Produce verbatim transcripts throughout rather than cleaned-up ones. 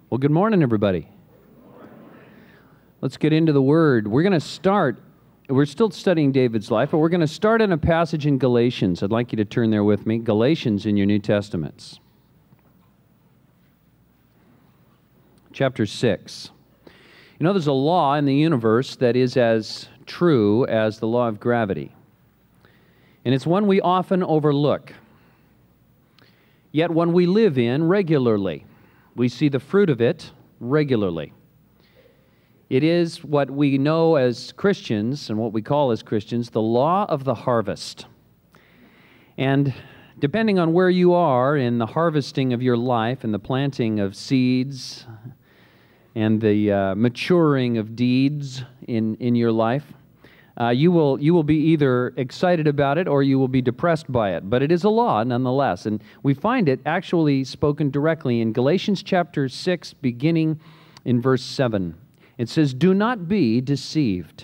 Well, good morning, everybody. Let's get into the Word. We're going to start, we're still studying David's life, but we're going to start in a passage in Galatians. I'd like you to turn there with me. Galatians in your New Testaments. Chapter six. You know, there's a law in the universe that is as true as the law of gravity. And it's one we often overlook. Yet one we live in regularly. We see the fruit of it regularly. It is what we know as Christians, and what we call as Christians, the law of the harvest. And depending on where you are in the harvesting of your life and the planting of seeds and the uh, maturing of deeds in, in your life, uh, you will you will be either excited about it or you will be depressed by it. But it is a law nonetheless. And we find it actually spoken directly in Galatians chapter six, beginning in verse seven. It says, "Do not be deceived.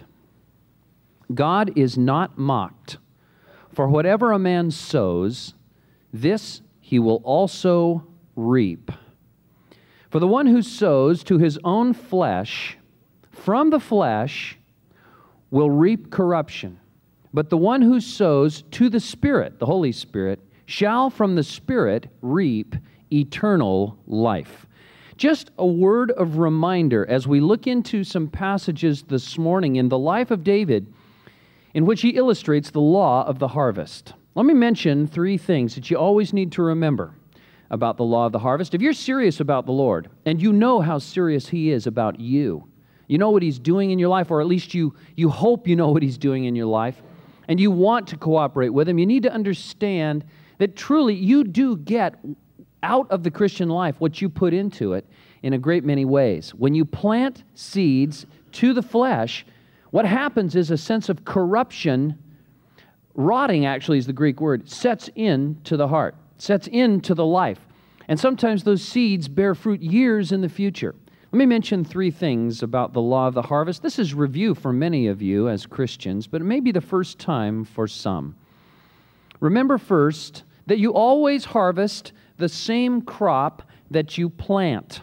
God is not mocked. For whatever a man sows, this he will also reap. For the one who sows to his own flesh, from the flesh will reap corruption. But the one who sows to the Spirit, the Holy Spirit, shall from the Spirit reap eternal life." Just a word of reminder as we look into some passages this morning in the life of David in which he illustrates the law of the harvest. Let me mention three things that you always need to remember about the law of the harvest. If you're serious about the Lord, and you know how serious He is about you, you know what He's doing in your life, or at least you, you hope you know what He's doing in your life, and you want to cooperate with Him, you need to understand that truly you do get out of the Christian life what you put into it in a great many ways. When you plant seeds to the flesh, what happens is a sense of corruption, rotting actually is the Greek word, sets into the heart, sets into the life. And sometimes those seeds bear fruit years in the future. Let me mention three things about the law of the harvest. This is review for many of you as Christians, but it may be the first time for some. Remember first that you always harvest the same crop that you plant.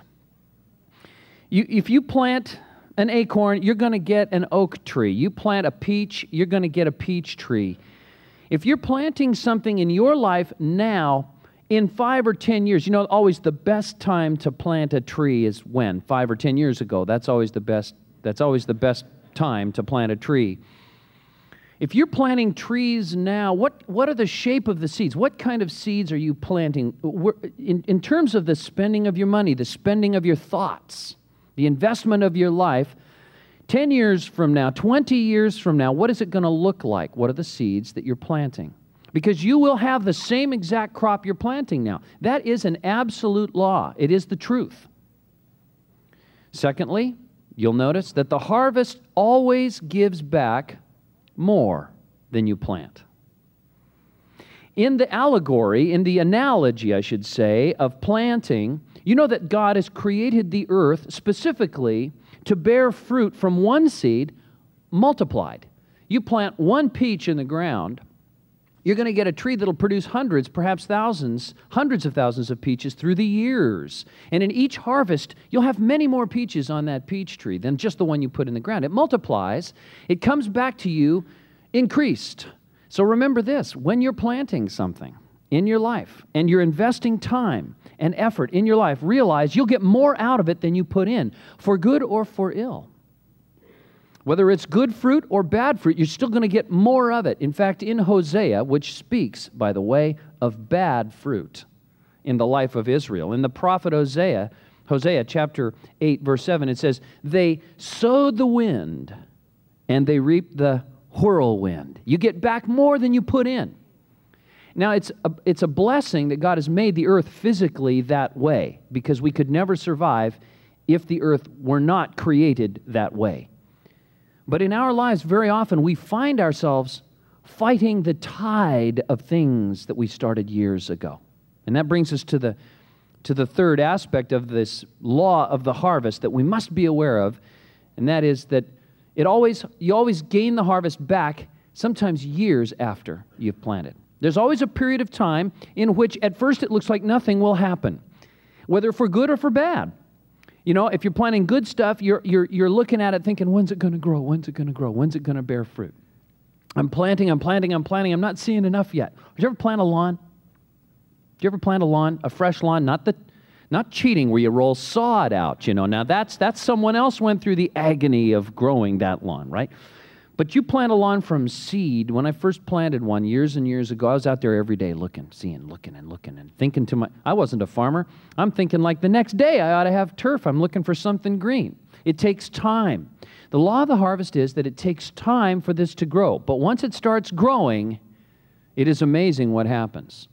You, if you plant an acorn, you're going to get an oak tree. You plant a peach, you're going to get a peach tree. If you're planting something in your life now, in five or ten years, you know, always the best time to plant a tree is when? Five or ten years ago. That's always the best, that's always the best time to plant a tree. If you're planting trees now, what, what are the shape of the seeds? What kind of seeds are you planting? In, in terms of the spending of your money, the spending of your thoughts, the investment of your life, ten years from now, twenty years from now, what is it going to look like? What are the seeds that you're planting? Because you will have the same exact crop you're planting now. That is an absolute law. It is the truth. Secondly, you'll notice that the harvest always gives back more than you plant. In the allegory, in the analogy, I should say, of planting, you know that God has created the earth specifically to bear fruit from one seed multiplied. You plant one peach in the ground, you're going to get a tree that'll produce hundreds, perhaps thousands, hundreds of thousands of peaches through the years. And in each harvest, you'll have many more peaches on that peach tree than just the one you put in the ground. It multiplies. It comes back to you increased. So remember this, when you're planting something in your life and you're investing time and effort in your life, realize you'll get more out of it than you put in, for good or for ill. Whether it's good fruit or bad fruit, you're still going to get more of it. In fact, in Hosea, which speaks, by the way, of bad fruit in the life of Israel, in the prophet Hosea, Hosea chapter eight, verse seven, it says, "They sowed the wind, and they reaped the whirlwind." You get back more than you put in. Now, it's a, it's a blessing that God has made the earth physically that way, because we could never survive if the earth were not created that way. But in our lives, very often, we find ourselves fighting the tide of things that we started years ago. And that brings us to the, to the third aspect of this law of the harvest that we must be aware of, and that is that it always you always gain the harvest back sometimes years after you've planted. There's always a period of time in which at first it looks like nothing will happen, whether for good or for bad. You know, if you're planting good stuff, you're, you're, you're looking at it thinking, when's it going to grow? When's it going to grow? When's it going to bear fruit? I'm planting, I'm planting, I'm planting. I'm not seeing enough yet. Did you ever plant a lawn? Did you ever plant a lawn, a fresh lawn? Not the, not cheating where you roll sod out, you know. Now, that's, that's someone else went through the agony of growing that lawn, right? But you plant a lawn from seed. When I first planted one years and years ago, I was out there every day looking, seeing, looking and looking and thinking to my, I wasn't a farmer. I'm thinking like the next day I ought to have turf. I'm looking for something green. It takes time. The law of the harvest is that it takes time for this to grow. But once it starts growing, it is amazing what happens.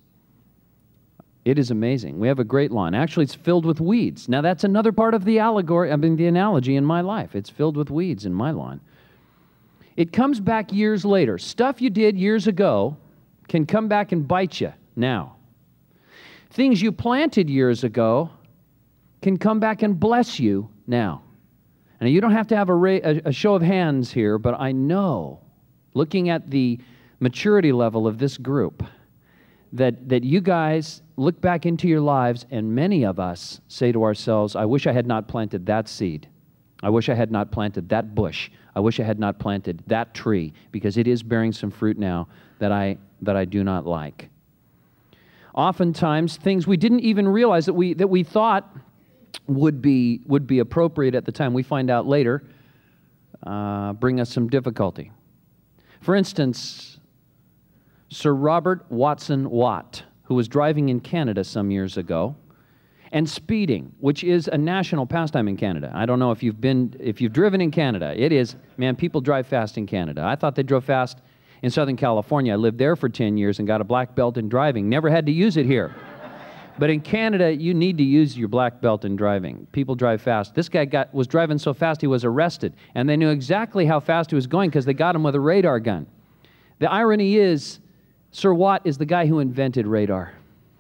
It is amazing. We have a great lawn. Actually, it's filled with weeds. Now, that's another part of the allegory, I mean, the analogy in my life. It's filled with weeds in my lawn. It comes back years later. Stuff you did years ago can come back and bite you now. Things you planted years ago can come back and bless you now. And you don't have to have a, ra- a show of hands here, but I know, looking at the maturity level of this group, that, that you guys look back into your lives, and many of us say to ourselves, I wish I had not planted that seed. I wish I had not planted that bush. I wish I had not planted that tree, because it is bearing some fruit now that I, that I do not like. Oftentimes, things we didn't even realize that we, that we thought would be, would be appropriate at the time, we find out later, uh, bring us some difficulty. For instance, Sir Robert Watson Watt, who was driving in Canada some years ago, and speeding, which is a national pastime in Canada. I don't know if you've been, if you've driven in Canada. It is, man, people drive fast in Canada. I thought they drove fast in Southern California. I lived there for ten years and got a black belt in driving. Never had to use it here. But in Canada, you need to use your black belt in driving. People drive fast. This guy got, was driving so fast he was arrested, and they knew exactly how fast he was going because they got him with a radar gun. The irony is, Sir Watt is the guy who invented radar.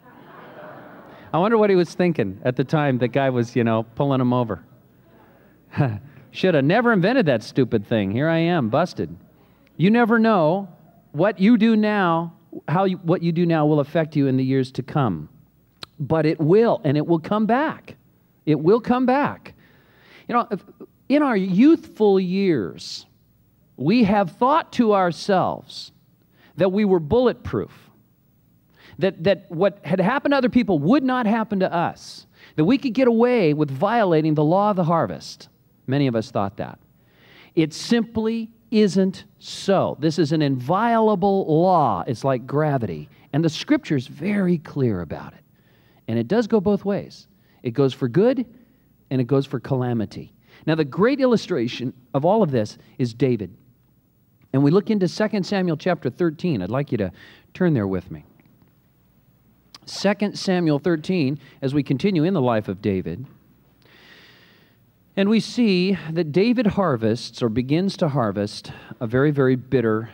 I wonder what he was thinking at the time the guy was, you know, pulling him over. Should have never invented that stupid thing. Here I am, busted. You never know what you do now, how you, what you do now will affect you in the years to come. But it will, and it will come back. It will come back. You know, if, in our youthful years, we have thought to ourselves that we were bulletproof. That, that what had happened to other people would not happen to us. That we could get away with violating the law of the harvest. Many of us thought that. It simply isn't so. This is an inviolable law. It's like gravity. And the Scripture's very clear about it. And it does go both ways. It goes for good, and it goes for calamity. Now, the great illustration of all of this is David. And we look into Second Samuel chapter thirteen. I'd like you to turn there with me. Second Samuel thirteen, as we continue in the life of David, and we see that David harvests, or begins to harvest, a very, very bitter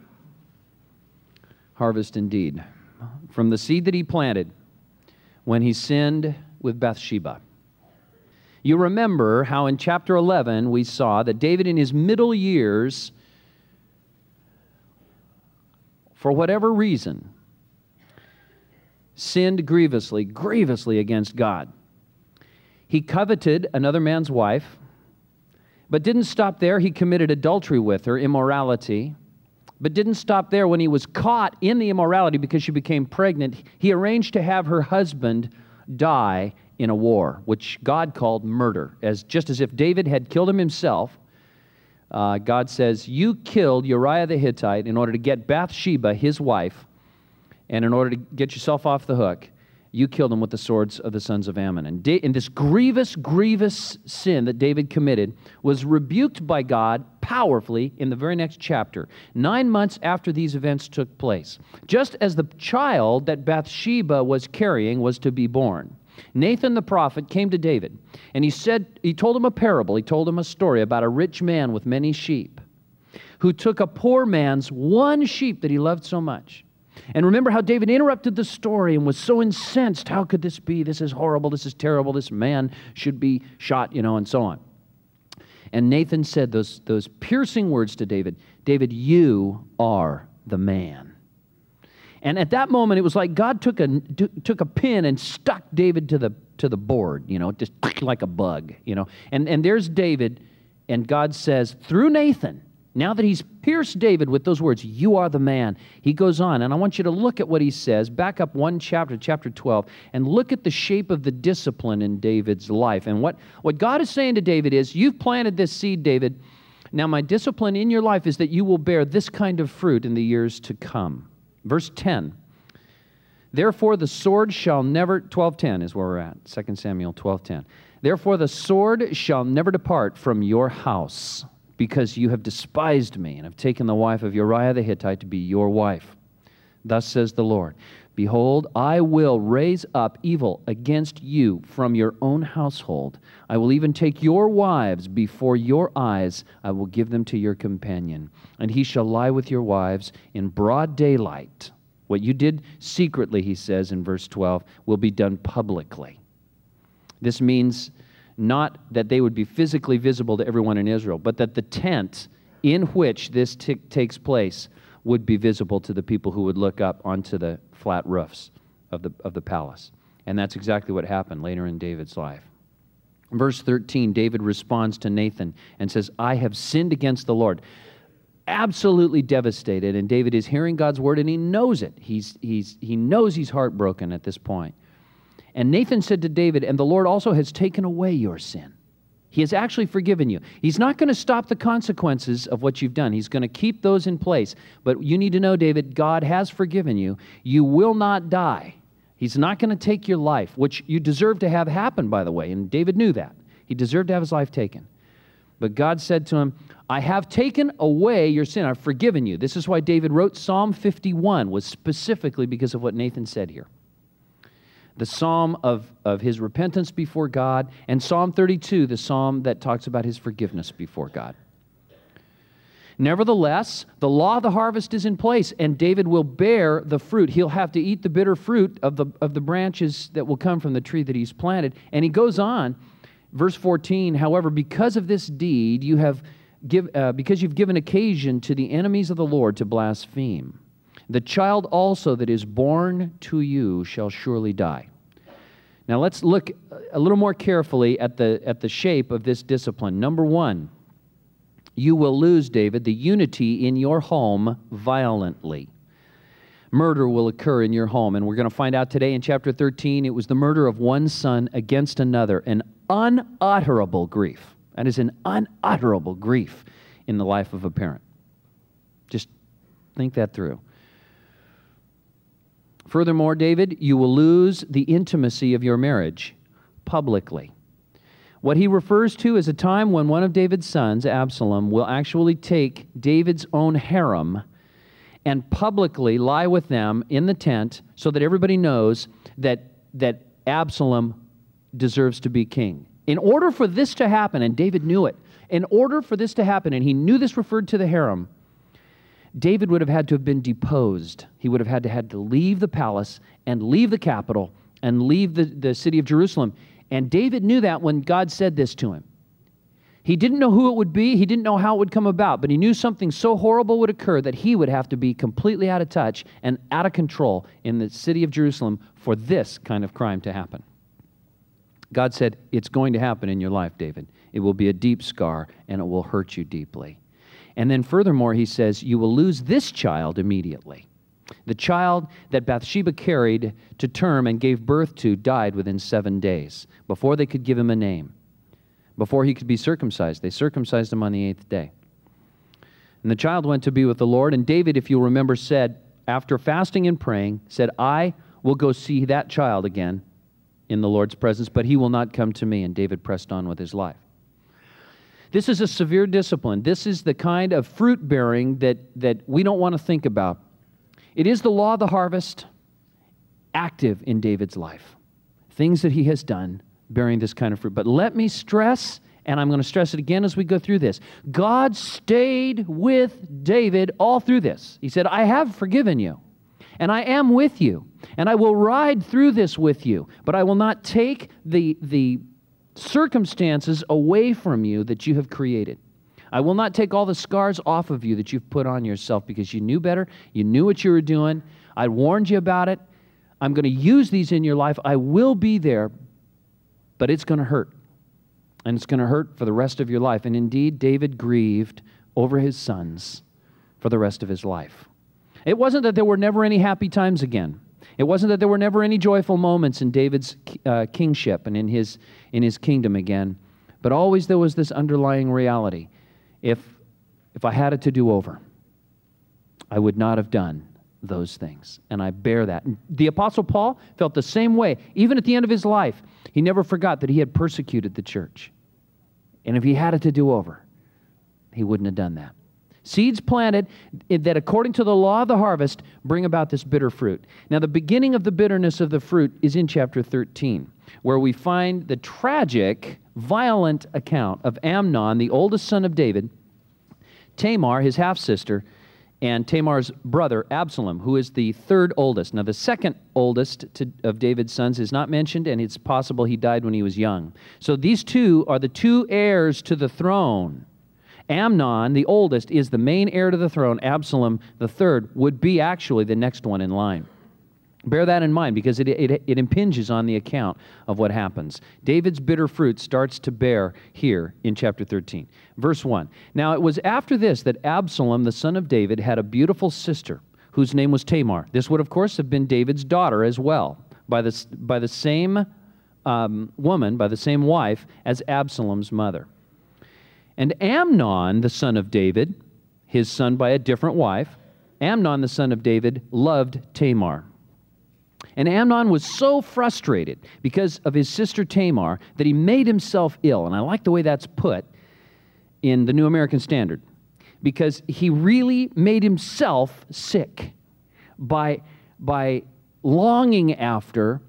harvest indeed, from the seed that he planted when he sinned with Bathsheba. You remember how in chapter eleven we saw that David in his middle years, for whatever reason, sinned grievously, grievously against God. He coveted another man's wife, but didn't stop there. He committed adultery with her, immorality, but didn't stop there. When he was caught in the immorality because she became pregnant, he arranged to have her husband die in a war, which God called murder. As just as if David had killed him himself, uh, God says, you killed Uriah the Hittite in order to get Bathsheba, his wife, and in order to get yourself off the hook, you killed him with the swords of the sons of Ammon. And, da- and this grievous, grievous sin that David committed was rebuked by God powerfully in the very next chapter, nine months after these events took place. Just as the child that Bathsheba was carrying was to be born, Nathan the prophet came to David, and he said, he told him a parable, he told him a story about a rich man with many sheep, who took a poor man's one sheep that he loved so much. And remember how David interrupted the story and was so incensed. How could this be? This is horrible. This is terrible. This man should be shot, you know, and so on. And Nathan said those, those piercing words to David, David, you are the man. And at that moment, it was like God took a, took a pin and stuck David to the, to the board, you know, just like a bug, you know. And, and there's David, and God says, through Nathan, now that he's pierced David with those words, you are the man, he goes on. And I want you to look at what he says. Back up one chapter, chapter twelve, and look at the shape of the discipline in David's life. And what, what God is saying to David is, you've planted this seed, David. Now my discipline in your life is that you will bear this kind of fruit in the years to come. Verse ten. Therefore the sword shall never, twelve ten is where we're at, Second Samuel twelve ten. Therefore the sword shall never depart from your house, because you have despised me and have taken the wife of Uriah the Hittite to be your wife. Thus says the Lord, behold, I will raise up evil against you from your own household. I will even take your wives before your eyes. I will give them to your companion, and he shall lie with your wives in broad daylight. What you did secretly, he says in verse twelve, will be done publicly. This means not that they would be physically visible to everyone in Israel, but that the tent in which this t- takes place would be visible to the people who would look up onto the flat roofs of the, of the palace. And that's exactly what happened later in David's life. Verse thirteen, David responds to Nathan and says, I have sinned against the Lord. Absolutely devastated, and David is hearing God's word, and he knows it. He's, he's, he knows he's heartbroken at this point. And Nathan said to David, and the Lord also has taken away your sin. He has actually forgiven you. He's not going to stop the consequences of what you've done. He's going to keep those in place. But you need to know, David, God has forgiven you. You will not die. He's not going to take your life, which you deserve to have happen, by the way. And David knew that. He deserved to have his life taken. But God said to him, I have taken away your sin. I've forgiven you. This is why David wrote Psalm fifty-one, was specifically because of what Nathan said here. The psalm of, of his repentance before God, and Psalm thirty-two, the psalm that talks about his forgiveness before God. Nevertheless, the law of the harvest is in place, and David will bear the fruit. He'll have to eat the bitter fruit of the, of the branches that will come from the tree that he's planted. And he goes on, verse fourteen, however, because of this deed, you have give, uh, because you've given occasion to the enemies of the Lord to blaspheme. The child also that is born to you shall surely die. Now let's look a little more carefully at the, at the shape of this discipline. Number one, you will lose, David, the unity in your home violently. Murder will occur in your home, and we're going to find out today in chapter thirteen, it was the murder of one son against another, an unutterable grief. That is an unutterable grief in the life of a parent. Just think that through. Furthermore, David, you will lose the intimacy of your marriage publicly. What he refers to is a time when one of David's sons, Absalom, will actually take David's own harem and publicly lie with them in the tent so that everybody knows that, that Absalom deserves to be king. In order for this to happen, and David knew it, in order for this to happen, and he knew this referred to the harem, David would have had to have been deposed. He would have had to had to leave the palace and leave the capital and leave the, the city of Jerusalem. And David knew that when God said this to him. He didn't know who it would be. He didn't know how it would come about, but he knew something so horrible would occur that he would have to be completely out of touch and out of control in the city of Jerusalem for this kind of crime to happen. God said, it's going to happen in your life, David. It will be a deep scar, and it will hurt you deeply. And then furthermore, he says, you will lose this child immediately. The child that Bathsheba carried to term and gave birth to died within seven days, before they could give him a name, before he could be circumcised. They circumcised him on the eighth day. And the child went to be with the Lord, and David, if you'll remember, said, after fasting and praying, said, I will go see that child again in the Lord's presence, but he will not come to me. And David pressed on with his life. This is a severe discipline. This is the kind of fruit-bearing that, that we don't want to think about. It is the law of the harvest active in David's life. Things that he has done bearing this kind of fruit. But let me stress, and I'm going to stress it again as we go through this, God stayed with David all through this. He said, I have forgiven you, and I am with you, and I will ride through this with you, but I will not take the the circumstances away from you that you have created. I will not take all the scars off of you that you've put on yourself because you knew better, you knew what you were doing, I warned you about it, I'm going to use these in your life, I will be there, but it's going to hurt. And it's going to hurt for the rest of your life. And indeed, David grieved over his sons for the rest of his life. It wasn't that there were never any happy times again. It wasn't that there were never any joyful moments in David's uh, kingship and in his, in his kingdom again. But always there was this underlying reality. If, if I had it to do over, I would not have done those things. And I bear that. And the Apostle Paul felt the same way. Even at the end of his life, he never forgot that he had persecuted the church. And if he had it to do over, he wouldn't have done that. Seeds planted that, according to the law of the harvest, bring about this bitter fruit. Now, the beginning of the bitterness of the fruit is in chapter thirteen, where we find the tragic, violent account of Amnon, the oldest son of David, Tamar, his half-sister, and Tamar's brother, Absalom, who is the third oldest. Now, the second oldest to, of David's sons is not mentioned, and it's possible he died when he was young. So these two are the two heirs to the throne. Amnon, the oldest, is the main heir to the throne. Absalom, the third, would be actually the next one in line. Bear that in mind, because it, it, it impinges on the account of what happens. David's bitter fruit starts to bear here in chapter thirteen. Verse one. Now it was after this that Absalom, the son of David, had a beautiful sister whose name was Tamar. This would, of course, have been David's daughter as well, by the, by the same um, woman, by the same wife as Absalom's mother. And Amnon, the son of David, his son by a different wife, Amnon, the son of David, loved Tamar. And Amnon was so frustrated because of his sister Tamar that he made himself ill. And I like the way that's put in the New American Standard, because he really made himself sick by, by longing after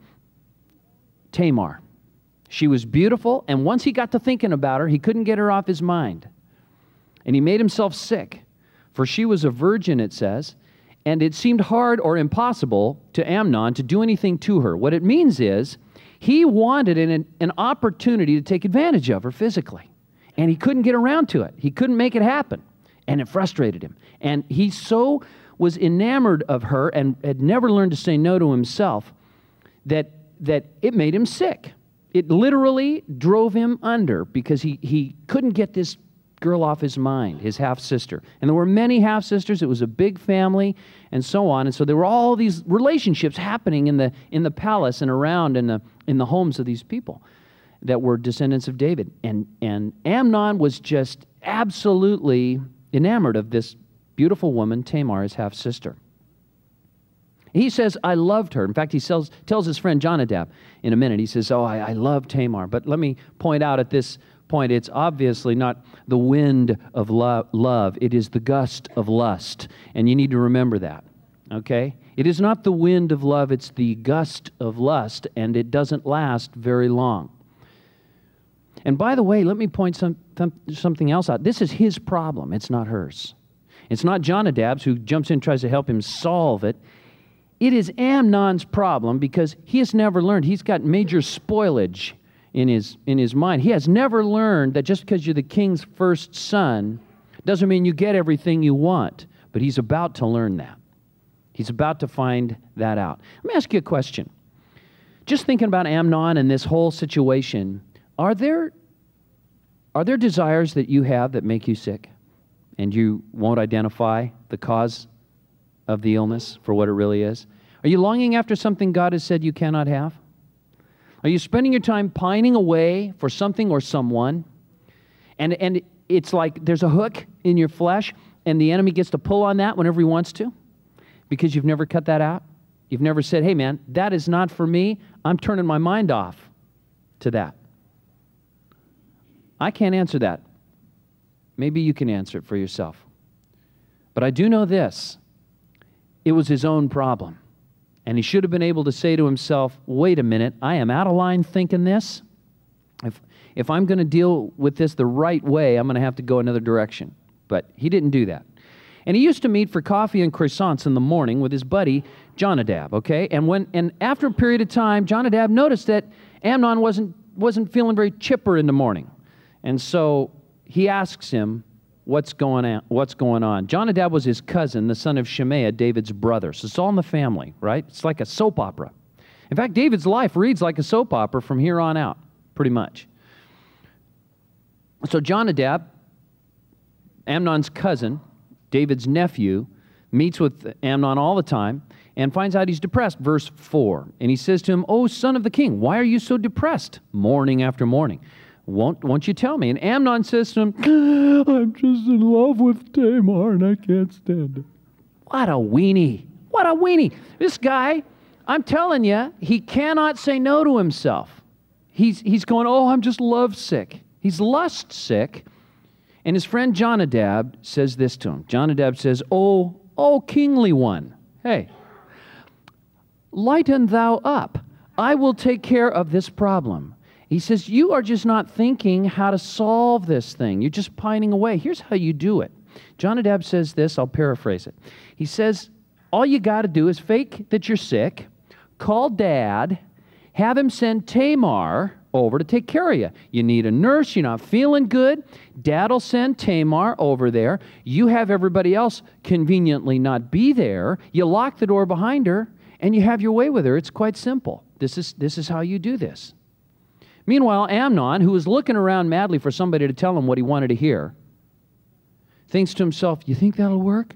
Tamar. She was beautiful, and once he got to thinking about her, he couldn't get her off his mind. And he made himself sick, for she was a virgin, it says, and it seemed hard or impossible to Amnon to do anything to her. What it means is he wanted an, an opportunity to take advantage of her physically, and he couldn't get around to it. He couldn't make it happen, and it frustrated him. And he so was enamored of her and had never learned to say no to himself that, that it made him sick. It literally drove him under because he, he couldn't get this girl off his mind, his half-sister. And there were many half-sisters. It was a big family and so on. And so there were all these relationships happening in the in the palace and around in the in the homes of these people that were descendants of David. And, and Amnon was just absolutely enamored of this beautiful woman, Tamar, his half-sister. He says, I loved her. In fact, he tells, tells his friend Jonadab in a minute. He says, oh, I, I love Tamar. But let me point out at this point, it's obviously not the wind of lo- love. It is the gust of lust. And you need to remember that, okay? It is not the wind of love. It's the gust of lust, and it doesn't last very long. And by the way, let me point some, th- something else out. This is his problem. It's not hers. It's not Jonadab's, who jumps in and tries to help him solve it. It is Amnon's problem because he has never learned. He's got major spoilage in his, in his mind. He has never learned that just because you're the king's first son doesn't mean you get everything you want. But he's about to learn that. He's about to find that out. Let me ask you a question. Just thinking about Amnon and this whole situation, are there, are there desires that you have that make you sick and you won't identify the cause of the illness for what it really is? Are you longing after something God has said you cannot have? Are you spending your time pining away for something or someone, and, and it's like there's a hook in your flesh, and the enemy gets to pull on that whenever he wants to because you've never cut that out? You've never said, hey man, that is not for me. I'm turning my mind off to that. I can't answer that. Maybe you can answer it for yourself. But I do know this. It was his own problem. And he should have been able to say to himself, wait a minute, I am out of line thinking this. If, if I'm going to deal with this the right way, I'm going to have to go another direction. But he didn't do that. And he used to meet for coffee and croissants in the morning with his buddy, Jonadab, okay? And when and after a period of time, Jonadab noticed that Amnon wasn't, wasn't feeling very chipper in the morning. And so he asks him, What's going on? What's going on? Jonadab was his cousin, the son of Shemaiah, David's brother. So it's all in the family, right? It's like a soap opera. In fact, David's life reads like a soap opera from here on out. pretty much. So Jonadab, Amnon's cousin, David's nephew, meets with Amnon all the time and finds out he's depressed. Verse four. And he says to him, "O son of the king, why are you so depressed morning after morning? Won't, won't you tell me?" And Amnon says to him, "I'm just in love with Tamar and I can't stand it." What a weenie. What a weenie. This guy, I'm telling you, he cannot say no to himself. He's, he's going, "Oh, I'm just love sick." He's lust sick. And his friend Jonadab says this to him. Jonadab says, "Oh, oh, kingly one, hey, lighten thou up. I will take care of this problem." He says, "You are just not thinking how to solve this thing. You're just pining away. Here's how you do it." Jonadab says this, I'll paraphrase it. He says, all you got to do is fake that you're sick, call Dad, have him send Tamar over to take care of you. You need a nurse, you're not feeling good, Dad will send Tamar over there. You have everybody else conveniently not be there. You lock the door behind her, and you have your way with her. It's quite simple. This is, this is how you do this. Meanwhile, Amnon, who was looking around madly for somebody to tell him what he wanted to hear, thinks to himself, "You think that'll work?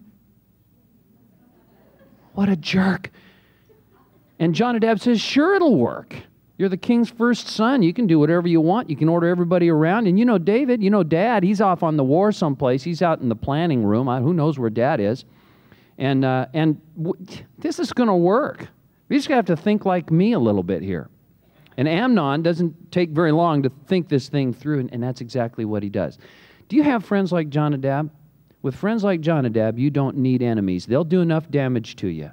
What a jerk." And Jonadab says, "Sure, it'll work. You're the king's first son. You can do whatever you want. You can order everybody around. And you know David, you know Dad, he's off on the war someplace. He's out in the planning room. Who knows where Dad is? And, uh, and w- this is going to work. We just have to think like me a little bit here." And Amnon doesn't take very long to think this thing through, and, and that's exactly what he does. Do you have friends like Jonadab? With friends like Jonadab, you don't need enemies. They'll do enough damage to you.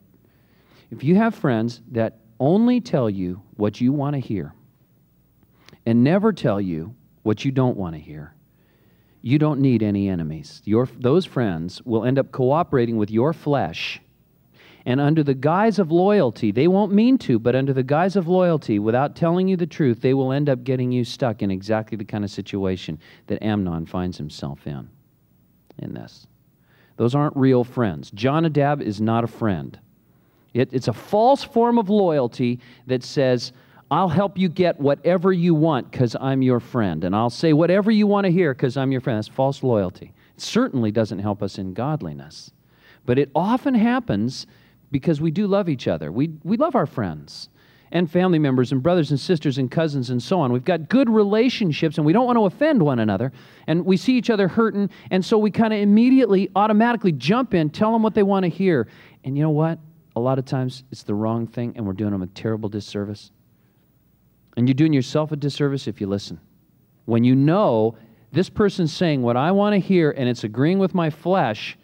If you have friends that only tell you what you want to hear and never tell you what you don't want to hear, you don't need any enemies. Your, those friends will end up cooperating with your flesh, and under the guise of loyalty, they won't mean to, but under the guise of loyalty, without telling you the truth, they will end up getting you stuck in exactly the kind of situation that Amnon finds himself in, in this. Those aren't real friends. Jonadab is not a friend. It, it's a false form of loyalty that says, "I'll help you get whatever you want because I'm your friend, and I'll say whatever you want to hear because I'm your friend." That's false loyalty. It certainly doesn't help us in godliness. But it often happens because we do love each other. We, we love our friends and family members and brothers and sisters and cousins and so on. We've got good relationships, and we don't want to offend one another, and we see each other hurting, and so we kind of immediately, automatically jump in, tell them what they want to hear. And you know what? A lot of times it's the wrong thing, and we're doing them a terrible disservice. And you're doing yourself a disservice if you listen. When you know this person's saying what I want to hear, and it's agreeing with my flesh,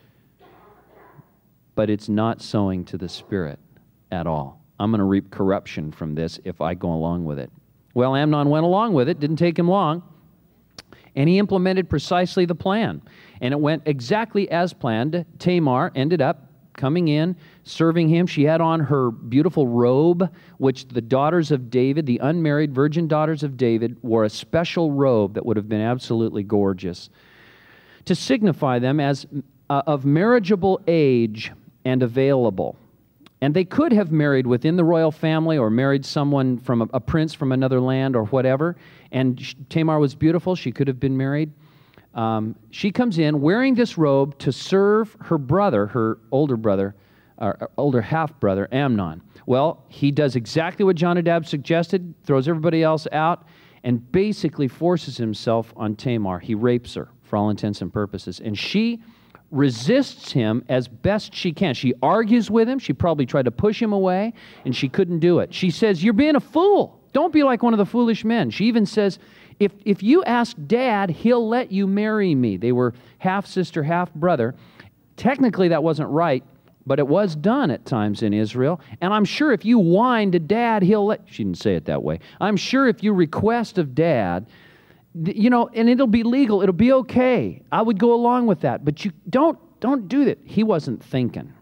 but it's not sowing to the Spirit at all. I'm going to reap corruption from this if I go along with it. Well, Amnon went along with it. Didn't take him long. And he implemented precisely the plan. And it went exactly as planned. Tamar ended up coming in, serving him. She had on her beautiful robe, which the daughters of David, the unmarried virgin daughters of David, wore a special robe that would have been absolutely gorgeous to signify them as uh, of marriageable age and available. And they could have married within the royal family or married someone from a, a prince from another land or whatever. And she, Tamar was beautiful. She could have been married. Um, she comes in wearing this robe to serve her brother, her older brother, or older half-brother, Amnon. Well, he does exactly what Jonadab suggested, throws everybody else out, and basically forces himself on Tamar. He rapes her, for all intents and purposes. And she resists him as best she can. She argues with him. She probably tried to push him away, and she couldn't do it. She says, "You're being a fool. Don't be like one of the foolish men." She even says, if, if you ask Dad, he'll let you marry me. They were half-sister, half-brother. Technically, that wasn't right, but it was done at times in Israel. And I'm sure if you whine to Dad, he'll let... She didn't say it that way. I'm sure if you request of Dad, you know, and it'll be legal, it'll be okay. I would go along with that. But you don't, don't do that. He wasn't thinking.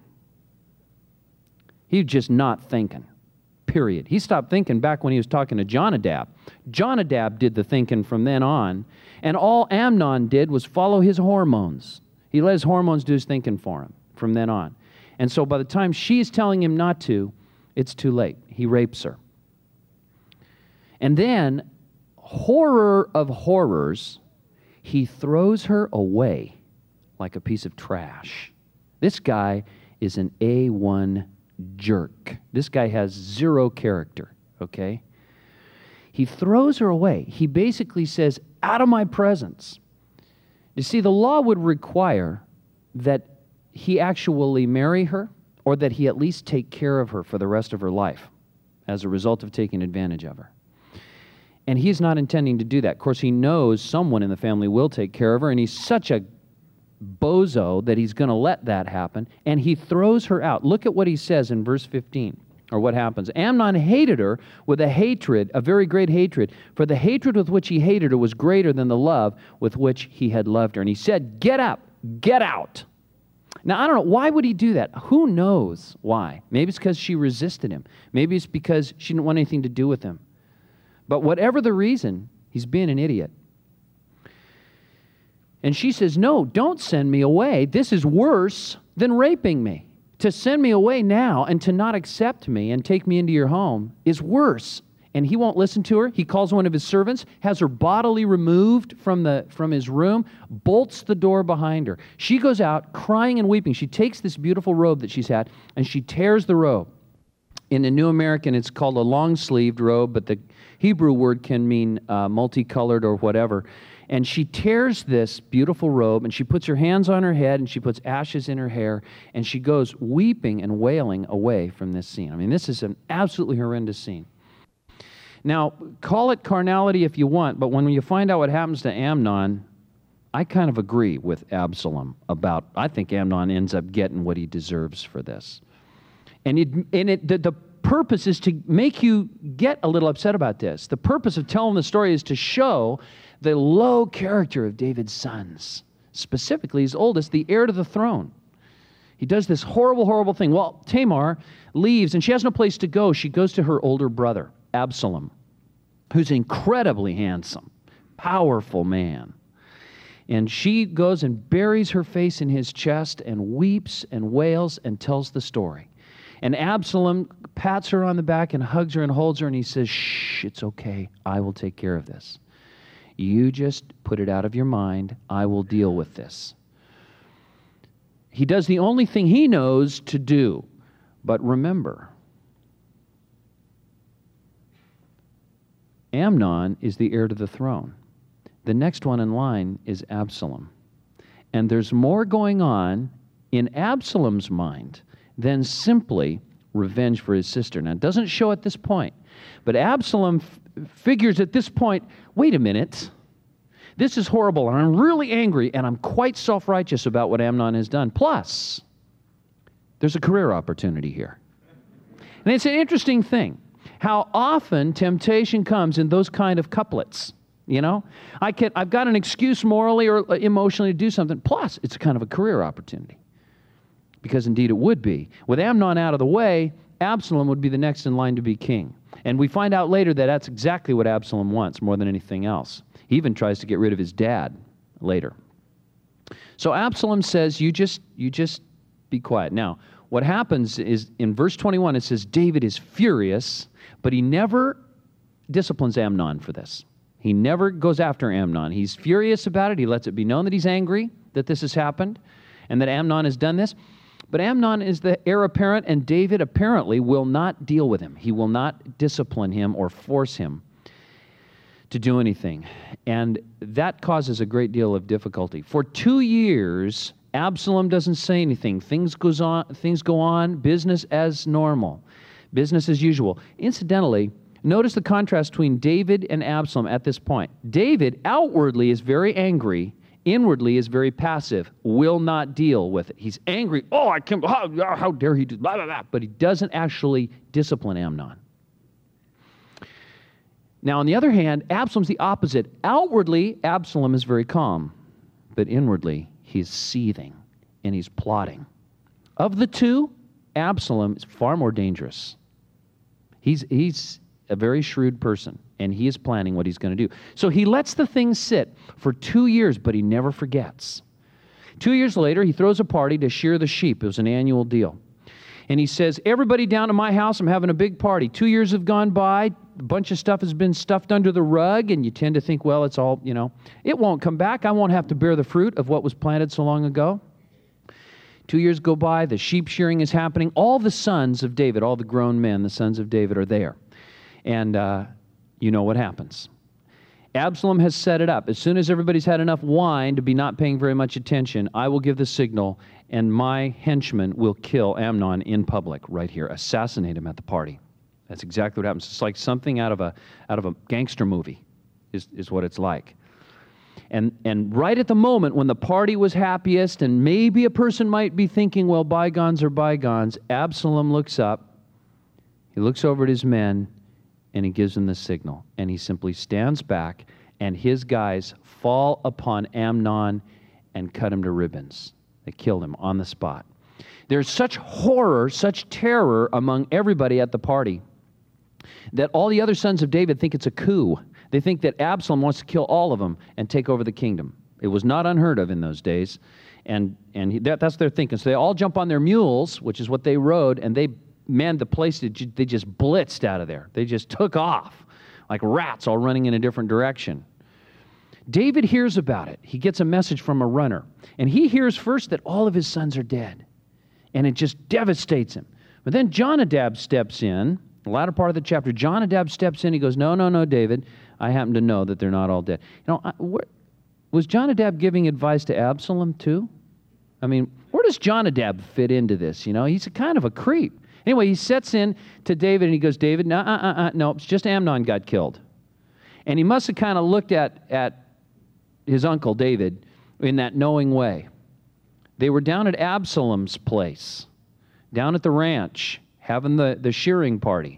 He was just not thinking. Period. He stopped thinking back when he was talking to Jonadab. Jonadab did the thinking from then on, and all Amnon did was follow his hormones. He let his hormones do his thinking for him from then on. And so by the time she's telling him not to, it's too late. He rapes her. And then horror of horrors, he throws her away like a piece of trash. This guy is an A one jerk. This guy has zero character, okay? He throws her away. He basically says, out of my presence. You see, the law would require that he actually marry her, or that he at least take care of her for the rest of her life as a result of taking advantage of her. And he's not intending to do that. Of course, he knows someone in the family will take care of her, and he's such a bozo that he's going to let that happen, and he throws her out. Look at what he says in verse fifteen, or what happens. Amnon hated her with a hatred, a very great hatred, for the hatred with which he hated her was greater than the love with which he had loved her. And he said, get up, get out. Now, I don't know, why would he do that? Who knows why? Maybe it's because she resisted him. Maybe it's because she didn't want anything to do with him. But whatever the reason, he's being an idiot. And she says, no, don't send me away. This is worse than raping me. To send me away now and to not accept me and take me into your home is worse. And he won't listen to her. He calls one of his servants, has her bodily removed from the from his room, bolts the door behind her. She goes out crying and weeping. She takes this beautiful robe that she's had and she tears the robe. In the New American, it's called a long-sleeved robe, but the Hebrew word can mean uh, multicolored or whatever. And she tears this beautiful robe, and she puts her hands on her head, and she puts ashes in her hair, and she goes weeping and wailing away from this scene. I mean, this is an absolutely horrendous scene. Now, call it carnality if you want, but when you find out what happens to Amnon, I kind of agree with Absalom about, I think Amnon ends up getting what he deserves for this. And it, and it, the, the purpose is to make you get a little upset about this. The purpose of telling the story is to show the low character of David's sons, specifically his oldest, the heir to the throne. He does this horrible, horrible thing. Well, Tamar leaves, and she has no place to go. She goes to her older brother, Absalom, who's incredibly handsome, powerful man. And she goes and buries her face in his chest and weeps and wails and tells the story. And Absalom pats her on the back and hugs her and holds her, and he says, shh, it's okay. I will take care of this. You just put it out of your mind. I will deal with this. He does the only thing he knows to do. But remember, Amnon is the heir to the throne. The next one in line is Absalom. And there's more going on in Absalom's mind than simply revenge for his sister. Now, it doesn't show at this point, but Absalom f- figures at this point, wait a minute, this is horrible, and I'm really angry, and I'm quite self-righteous about what Amnon has done. Plus, there's a career opportunity here. And it's an interesting thing, how often temptation comes in those kind of couplets. You know, I can, I've got an excuse morally or emotionally to do something, plus it's kind of a career opportunity. Because indeed it would be. With Amnon out of the way, Absalom would be the next in line to be king. And we find out later that that's exactly what Absalom wants more than anything else. He even tries to get rid of his dad later. So Absalom says, you just, you just be quiet. Now, what happens is in verse twenty-one, it says, David is furious, but he never disciplines Amnon for this. He never goes after Amnon. He's furious about it. He lets it be known that he's angry that this has happened and that Amnon has done this. But Amnon is the heir apparent, and David apparently will not deal with him. He will not discipline him or force him to do anything. And that causes a great deal of difficulty. For two years, Absalom doesn't say anything. Things goes on, things go on, business as normal, business as usual. Incidentally, notice the contrast between David and Absalom at this point. David outwardly is very angry, inwardly is very passive, will not deal with it. He's angry. Oh, I can't, how, how dare he do blah, blah, blah. But he doesn't actually discipline Amnon. Now, on the other hand, Absalom's the opposite. Outwardly, Absalom is very calm, but inwardly, he's seething and he's plotting. Of the two, Absalom is far more dangerous. He's, he's a very shrewd person, and he is planning what he's going to do. So he lets the thing sit for two years, but he never forgets. Two years later, he throws a party to shear the sheep. It was an annual deal. And he says, everybody down to my house, I'm having a big party. Two years have gone by, a bunch of stuff has been stuffed under the rug, and you tend to think, well, it's all, you know, it won't come back. I won't have to bear the fruit of what was planted so long ago. Two years go by, the sheep shearing is happening. All the sons of David, all the grown men, the sons of David are there. And uh, you know what happens. Absalom has set it up. As soon as everybody's had enough wine to be not paying very much attention, I will give the signal, and my henchmen will kill Amnon in public right here, assassinate him at the party. That's exactly what happens. It's like something out of a out of a gangster movie is, is what it's like. And, and right at the moment when the party was happiest, and maybe a person might be thinking, well, bygones are bygones, Absalom looks up, he looks over at his men, and he gives them the signal. And he simply stands back, and his guys fall upon Amnon and cut him to ribbons. They killed him on the spot. There's such horror, such terror among everybody at the party that all the other sons of David think it's a coup. They think that Absalom wants to kill all of them and take over the kingdom. It was not unheard of in those days. And, and he, that, that's their thinking. So they all jump on their mules, which is what they rode, and they manned the place. They just blitzed out of there. They just took off like rats, all running in a different direction. David hears about it. He gets a message from a runner. And he hears first that all of his sons are dead. And it just devastates him. But then Jonadab steps in. The latter part of the chapter, Jonadab steps in. He goes, no, no, no, David. I happen to know that they're not all dead. You know, I, where, was Jonadab giving advice to Absalom too? I mean, where does Jonadab fit into this? You know, he's a kind of a creep. Anyway, he sets in to David and he goes, David, no, uh, uh, uh, no, it's just Amnon got killed. And he must have kind of looked at, at his uncle David in that knowing way. They were down at Absalom's place, down at the ranch, having the, the shearing party.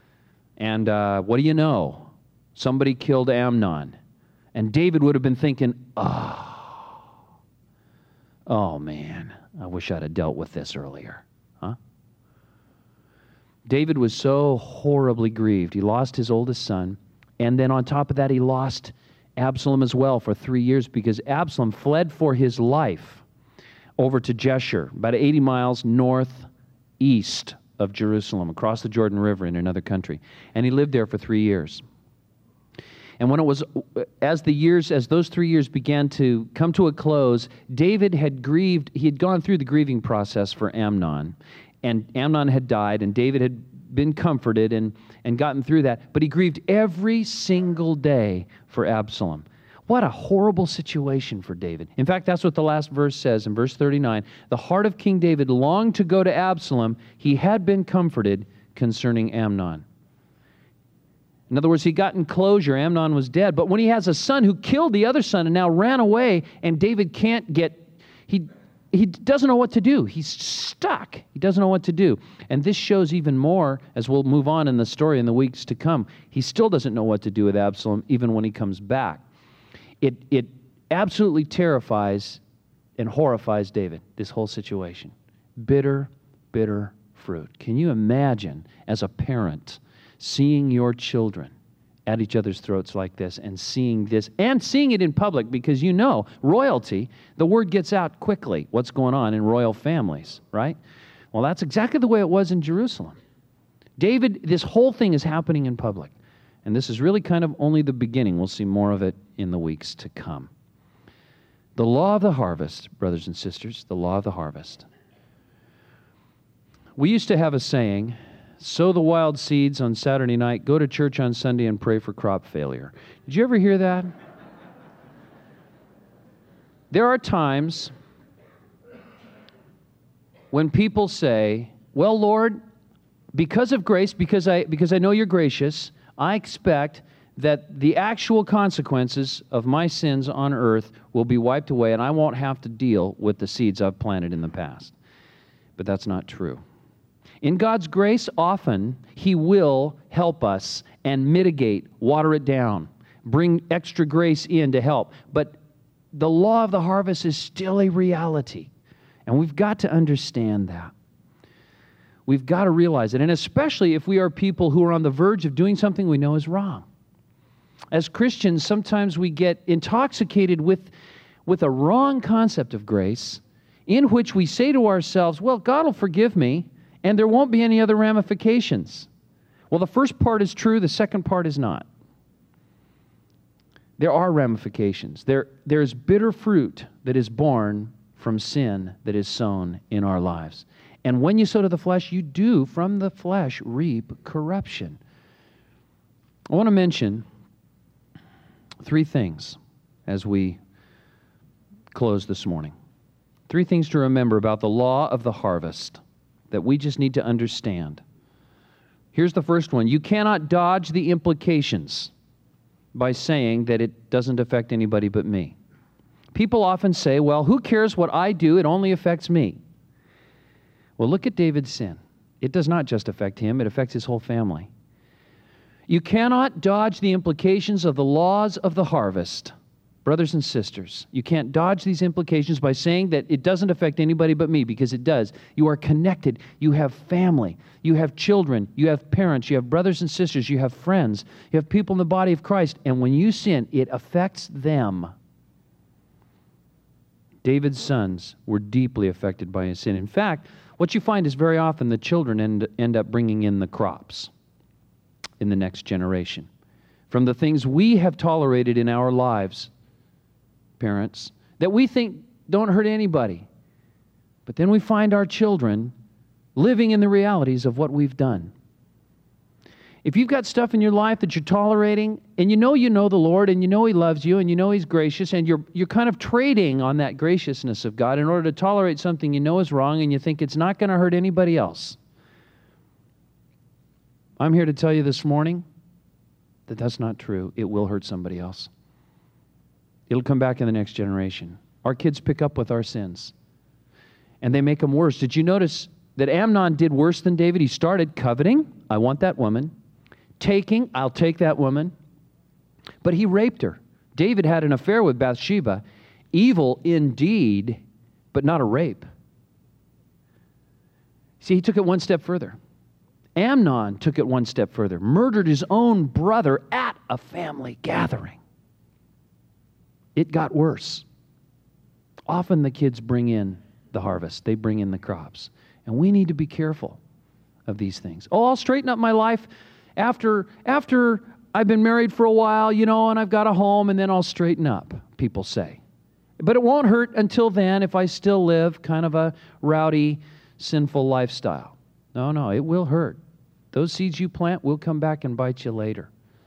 And uh, what do you know? Somebody killed Amnon. And David would have been thinking, oh, oh man, I wish I'd have dealt with this earlier. Huh? David was so horribly grieved. He lost his oldest son. And then on top of that, he lost Absalom as well for three years because Absalom fled for his life over to Jeshur, about eighty miles northeast of Jerusalem, across the Jordan River in another country. And he lived there for three years. And when it was, as the years, as those three years began to come to a close, David had grieved, he had gone through the grieving process for Amnon. And Amnon had died, and David had been comforted and, and gotten through that. But he grieved every single day for Absalom. What a horrible situation for David. In fact, that's what the last verse says in verse thirty-nine. The heart of King David longed to go to Absalom. He had been comforted concerning Amnon. In other words, he got in closure. Amnon was dead. But when he has a son who killed the other son and now ran away, and David can't get, he, he doesn't know what to do. He's stuck. He doesn't know what to do. And this shows even more as we'll move on in the story in the weeks to come. He still doesn't know what to do with Absalom even when he comes back. It, it absolutely terrifies and horrifies David, this whole situation. Bitter, bitter fruit. Can you imagine as a parent seeing your children at each other's throats like this and seeing this, and seeing it in public because you know, royalty, the word gets out quickly what's going on in royal families, right? Well, that's exactly the way it was in Jerusalem. David, this whole thing is happening in public. And this is really kind of only the beginning. We'll see more of it in the weeks to come. The law of the harvest, brothers and sisters, the law of the harvest. We used to have a saying, sow the wild seeds on Saturday night, go to church on Sunday and pray for crop failure. Did you ever hear that? There are times when people say, well, Lord, because of grace, because I, because I know you're gracious, I expect that the actual consequences of my sins on earth will be wiped away and I won't have to deal with the seeds I've planted in the past. But that's not true. In God's grace, often He will help us and mitigate, water it down, bring extra grace in to help. But the law of the harvest is still a reality. And we've got to understand that. We've got to realize it, and especially if we are people who are on the verge of doing something we know is wrong. As Christians, sometimes we get intoxicated with, with a wrong concept of grace in which we say to ourselves, well, God will forgive me, and there won't be any other ramifications. Well, the first part is true, the second part is not. There are ramifications. There, there's bitter fruit that is born from sin that is sown in our lives. And when you sow to the flesh, you do from the flesh reap corruption. I want to mention three things as we close this morning. Three things to remember about the law of the harvest that we just need to understand. Here's the first one. You cannot dodge the implications by saying that it doesn't affect anybody but me. People often say, well, who cares what I do? It only affects me. Well, look at David's sin. It does not just affect him, it affects his whole family. You cannot dodge the implications of the laws of the harvest. Brothers and sisters, you can't dodge these implications by saying that it doesn't affect anybody but me, because it does. You are connected. You have family. You have children. You have parents. You have brothers and sisters. You have friends. You have people in the body of Christ. And when you sin, it affects them. David's sons were deeply affected by his sin. In fact, what you find is very often the children end, end up bringing in the crops in the next generation. From the things we have tolerated in our lives, parents, that we think don't hurt anybody. But then we find our children living in the realities of what we've done. If you've got stuff in your life that you're tolerating, and you know you know the Lord, and you know He loves you, and you know He's gracious, and you're you're kind of trading on that graciousness of God in order to tolerate something you know is wrong, and you think it's not going to hurt anybody else. I'm here to tell you this morning that that's not true. It will hurt somebody else. It'll come back in the next generation. Our kids pick up with our sins, and they make them worse. Did you notice that Amnon did worse than David? He started coveting. I want that woman. Taking. I'll take that woman. But he raped her. David had an affair with Bathsheba. Evil indeed, but not a rape. See, he took it one step further. Amnon took it one step further. Murdered his own brother at a family gathering. It got worse. Often the kids bring in the harvest. They bring in the crops. And we need to be careful of these things. Oh, I'll straighten up my life after, after I've been married for a while, you know, and I've got a home, and then I'll straighten up, people say. But it won't hurt until then if I still live kind of a rowdy, sinful lifestyle. No, no, it will hurt. Those seeds you plant will come back and bite you later.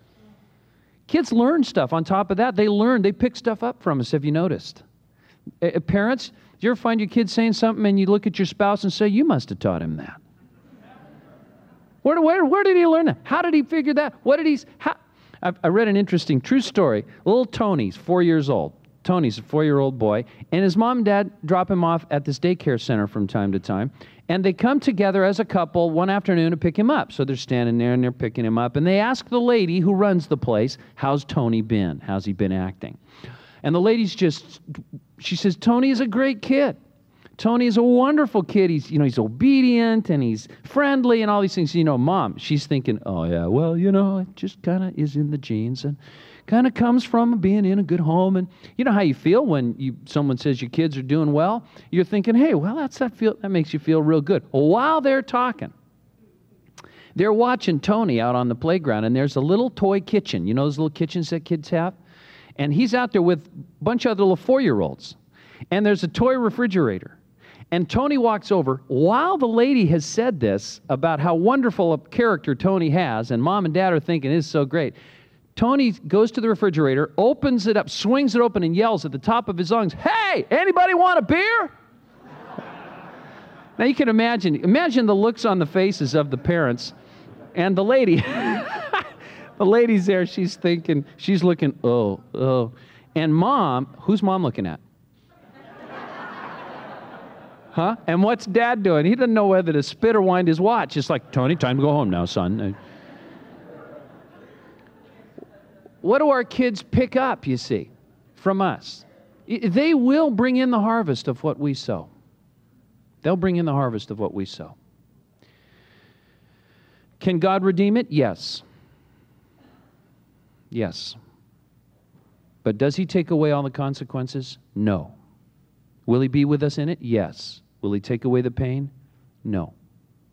Kids learn stuff. On top of that, they learn. They pick stuff up from us, have you noticed? Uh, parents, do you ever find your kid saying something and you look at your spouse and say, you must have taught him that? Where, where, where did he learn that? How did he figure that? What did he... How? I, I read an interesting true story. Little Tony's four years old. Tony's a four-year-old boy, and his mom and dad drop him off at this daycare center from time to time, and they come together as a couple one afternoon to pick him up. So they're standing there, and they're picking him up, and they ask the lady who runs the place, how's Tony been? How's he been acting? And the lady's just, she says, Tony is a great kid. Tony is a wonderful kid. He's, you know, he's obedient, and he's friendly, and all these things. You know, Mom, she's thinking, oh, yeah, well, you know, it just kind of is in the genes, and kind of comes from being in a good home. And you know how you feel when you someone says your kids are doing well? You're thinking, hey, well, that's that feel that makes you feel real good. Well, while they're talking, they're watching Tony out on the playground, and there's a little toy kitchen. You know those little kitchens that kids have? And he's out there with a bunch of other little four-year-olds. And there's a toy refrigerator. And Tony walks over while the lady has said this about how wonderful a character Tony has, and Mom and Dad are thinking, this is so great. Tony goes to the refrigerator, opens it up, swings it open, and yells at the top of his lungs, hey, anybody want a beer? Now you can imagine, imagine the looks on the faces of the parents and the lady. The lady's there, she's thinking, she's looking, oh, oh. And Mom, who's Mom looking at? Huh? And what's Dad doing? He doesn't know whether to spit or wind his watch. It's like, Tony, time to go home now, son. What do our kids pick up, you see, from us? They will bring in the harvest of what we sow. They'll bring in the harvest of what we sow. Can God redeem it? Yes. Yes. But does He take away all the consequences? No. Will He be with us in it? Yes. Will He take away the pain? No.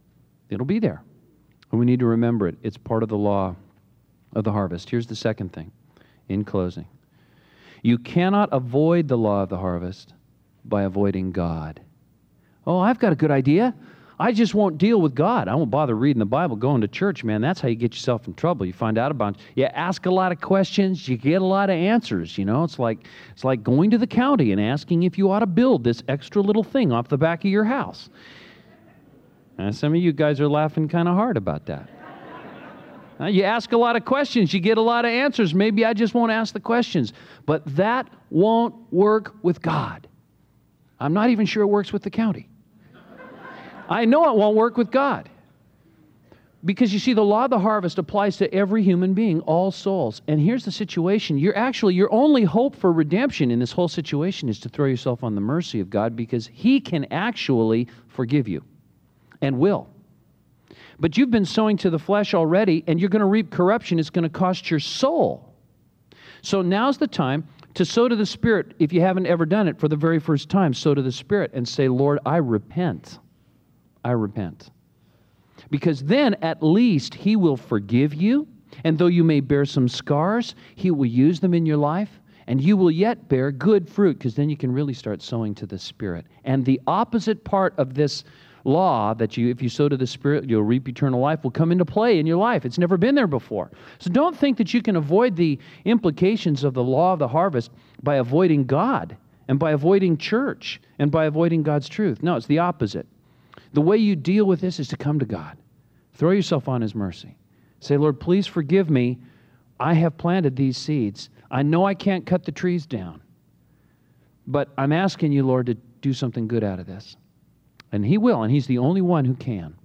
It'll be there. And we need to remember it. It's part of the law of the harvest. Here's the second thing in closing. You cannot avoid the law of the harvest by avoiding God. Oh, I've got a good idea. I just won't deal with God. I won't bother reading the Bible, going to church, man. That's how you get yourself in trouble. You find out about it. You ask a lot of questions, you get a lot of answers, you know. It's like it's like going to the county and asking if you ought to build this extra little thing off the back of your house. And some of you guys are laughing kind of hard about that. Uh, you ask a lot of questions, you get a lot of answers. Maybe I just won't ask the questions. But that won't work with God. I'm not even sure it works with the county. I know it won't work with God. Because you see, the law of the harvest applies to every human being, all souls. And here's the situation. You're actually, your only hope for redemption in this whole situation is to throw yourself on the mercy of God, because He can actually forgive you and will. But you've been sowing to the flesh already, and you're going to reap corruption. It's going to cost your soul. So now's the time to sow to the Spirit. If you haven't ever done it for the very first time, sow to the Spirit and say, Lord, I repent. I repent. Because then at least He will forgive you, and though you may bear some scars, He will use them in your life, and you will yet bear good fruit, because then you can really start sowing to the Spirit. And the opposite part of this law, that you, if you sow to the Spirit, you'll reap eternal life, will come into play in your life. It's never been there before. So don't think that you can avoid the implications of the law of the harvest by avoiding God, and by avoiding church, and by avoiding God's truth. No, it's the opposite. The way you deal with this is to come to God. Throw yourself on His mercy. Say, Lord, please forgive me. I have planted these seeds. I know I can't cut the trees down, but I'm asking you, Lord, to do something good out of this. And He will, and He's the only one who can.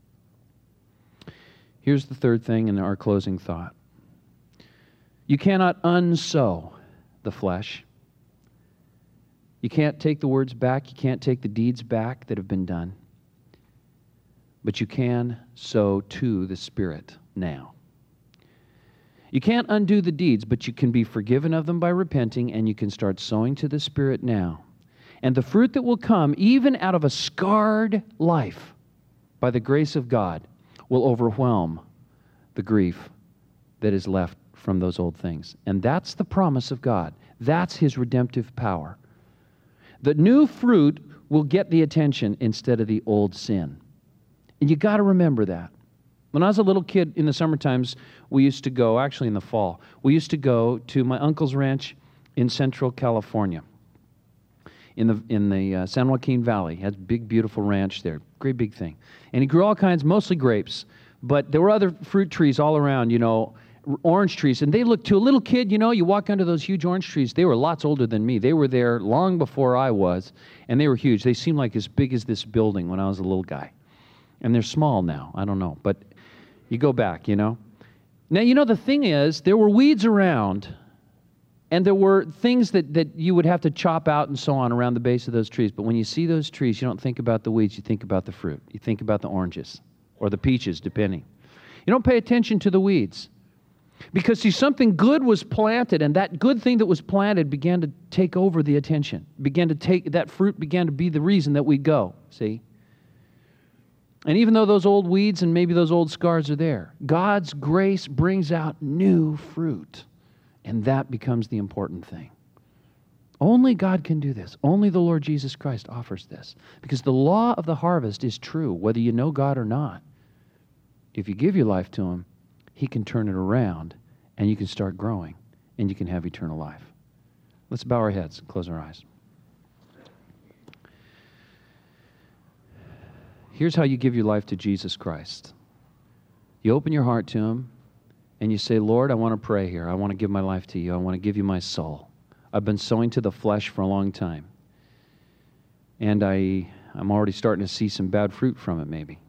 Here's the third thing in our closing thought. You cannot unsow the flesh. You can't take the words back. You can't take the deeds back that have been done. But you can sow to the Spirit now. You can't undo the deeds, but you can be forgiven of them by repenting, and you can start sowing to the Spirit now. And the fruit that will come, even out of a scarred life, by the grace of God, will overwhelm the grief that is left from those old things. And that's the promise of God. That's His redemptive power. The new fruit will get the attention instead of the old sin. And you got to remember that. When I was a little kid in the summer times, we used to go, actually in the fall, we used to go to my uncle's ranch in Central California, in the in the uh, San Joaquin Valley. He had a big, beautiful ranch there, great big thing. And he grew all kinds, mostly grapes, but there were other fruit trees all around, you know, orange trees. And they looked, to a little kid, you know, you walk under those huge orange trees, they were lots older than me. They were there long before I was, and they were huge. They seemed like as big as this building when I was a little guy. And they're small now, I don't know, but you go back, you know. Now, you know, the thing is, there were weeds around, and there were things that, that you would have to chop out and so on around the base of those trees. But when you see those trees, you don't think about the weeds, you think about the fruit. You think about the oranges, or the peaches, depending. You don't pay attention to the weeds. Because, see, something good was planted, and that good thing that was planted began to take over the attention. Began to take, that fruit began to be the reason that we go, see? And even though those old weeds and maybe those old scars are there, God's grace brings out new fruit. And that becomes the important thing. Only God can do this. Only the Lord Jesus Christ offers this. Because the law of the harvest is true, whether you know God or not. If you give your life to Him, He can turn it around, and you can start growing, and you can have eternal life. Let's bow our heads and close our eyes. Here's how you give your life to Jesus Christ. You open your heart to Him, and you say, Lord, I want to pray here. I want to give my life to You. I want to give You my soul. I've been sowing to the flesh for a long time. And I, I'm already starting to see some bad fruit from it, maybe.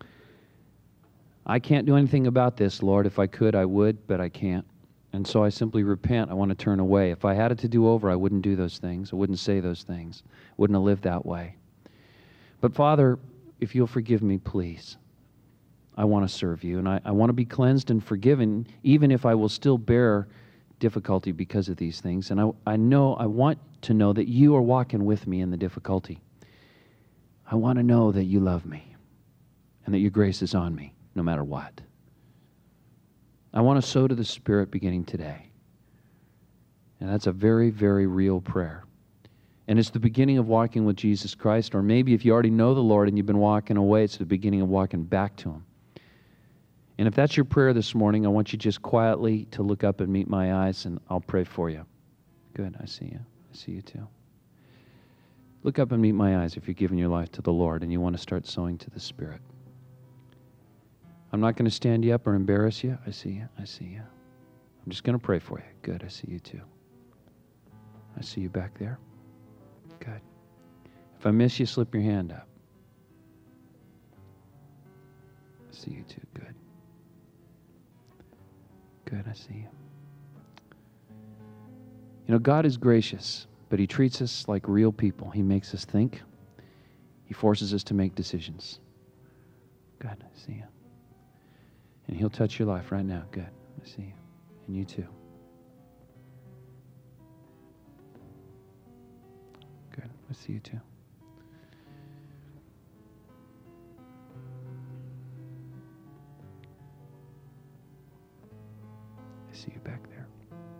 I can't do anything about this, Lord. If I could, I would, but I can't. And so I simply repent. I want to turn away. If I had it to do over, I wouldn't do those things. I wouldn't say those things. Wouldn't have lived that way. But Father, if You'll forgive me, please. I want to serve You, and I, I want to be cleansed and forgiven, even if I will still bear difficulty because of these things. And I, I know, I want to know that You are walking with me in the difficulty. I want to know that You love me. and that your grace is on me no matter what. I want to sow to the Spirit beginning today. And that's a very, very real prayer. And it's the beginning of walking with Jesus Christ, or maybe if you already know the Lord and you've been walking away, it's the beginning of walking back to Him. And if that's your prayer this morning, I want you just quietly to look up and meet my eyes, and I'll pray for you. Good, I see you. I see you too. Look up and meet my eyes if you're giving your life to the Lord and you want to start sowing to the Spirit. I'm not going to stand you up or embarrass you. I see you. I see you. I'm just going to pray for you. Good, I see you too. I see you back there. Good. If I miss you, slip your hand up. I see you too. Good. Good, I see you. You know, God is gracious, but He treats us like real people. He makes us think. He forces us to make decisions. Good, I see you. And He'll touch your life right now. Good, I see you. And you too. Good, I see you too. I see you back there.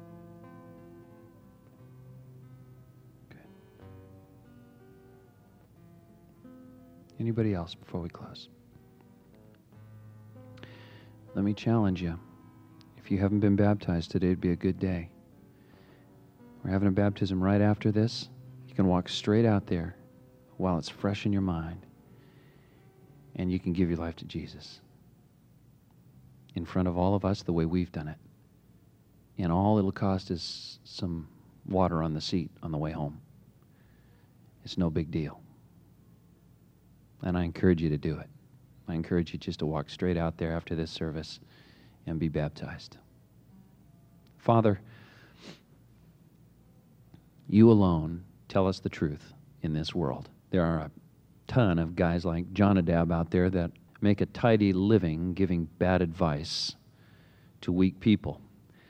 Good. Anybody else before we close? Let me challenge you. If you haven't been baptized, today would be a good day. We're having a baptism right after this. You can walk straight out there while it's fresh in your mind, and you can give your life to Jesus in front of all of us the way we've done it. And all it'll cost is some water on the seat on the way home. It's no big deal. And I encourage you to do it. I encourage you just to walk straight out there after this service and be baptized. Father, you alone tell us the truth in this world. There are a ton of guys like Jonadab out there that make a tidy living giving bad advice to weak people.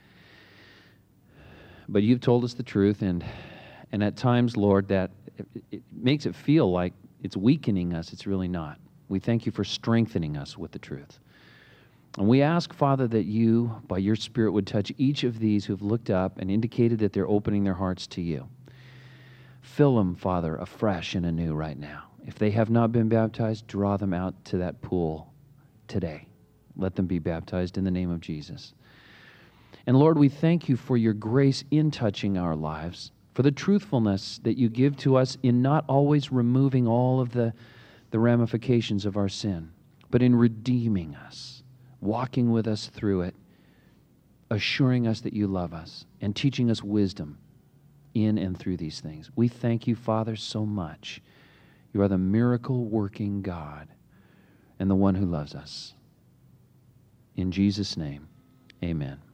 But you've told us the truth, and and at times, Lord, that it, it makes it feel like it's weakening us. It's really not. We thank you for strengthening us with the truth. And we ask, Father, that you, by your Spirit, would touch each of these who've looked up and indicated that they're opening their hearts to you. Fill them, Father, afresh and anew right now. If they have not been baptized, draw them out to that pool today. Let them be baptized in the name of Jesus. And Lord, we thank you for your grace in touching our lives, for the truthfulness that you give to us in not always removing all of the, the ramifications of our sin, but in redeeming us, walking with us through it, assuring us that you love us, and teaching us wisdom in and through these things. We thank you, Father, so much. You are the miracle-working God and the one who loves us. In Jesus' name, amen.